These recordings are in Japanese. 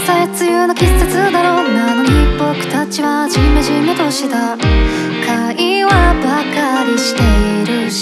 さえ梅雨の季節だろう。なのに僕たちはジメジメとした会話ばかりしている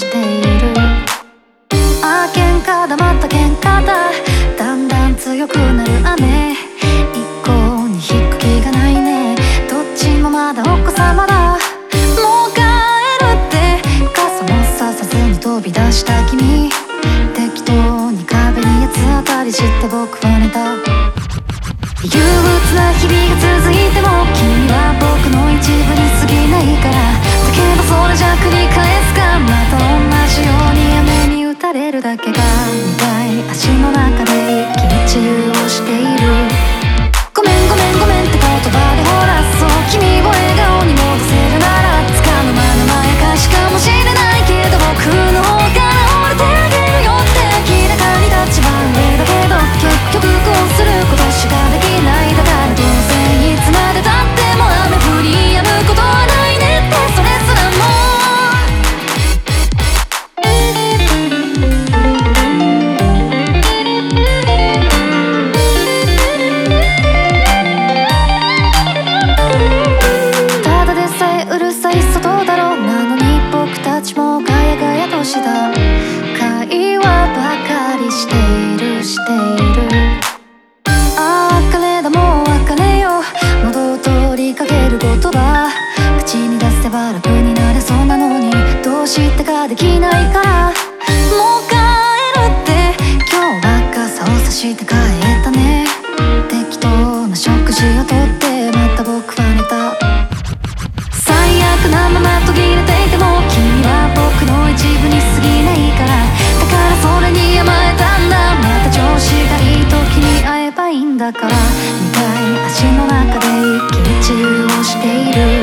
喧嘩だまた喧嘩だ。だんだん強くなる雨。一向に引く気がないね。どっちもまだお子様だ。もう帰るって傘もささずに飛び出した君。適当に壁に八つ当たりして僕は寝た。憂鬱な日々が続いても君は僕の一部に過ぎないから。だけどそれじゃ繰り返すか。また同じように雨に打たれるだけが苦い。足の中で一喜一憂をしている。ごめんごめんごめんって言葉でほらそう君を笑顔に戻せるならつかの間のまやかしかもしれないけど僕の方から折れてあげるよって。明らかに立場上だけど結局こうすることしかできない。だからどうせいつまでたっても雨降り止むことはないねってそれすらもただでさえうるさい外だろう。なのに僕たちもガヤガヤとした会話ばかりしているああ別れだもう別れよ。喉を通りかける言葉口に出せば楽になれそうなのにどうしてかできないから。もう帰るって今日は傘を差して帰ったね。適当な食事をとってまた僕は寝た。最悪なまま途切れていても君は僕の一部に過ぎないから。だからそれに甘えたんだ。また調子がいい時に会えばいいんだから。苦い足の中で一喜一憂をしている。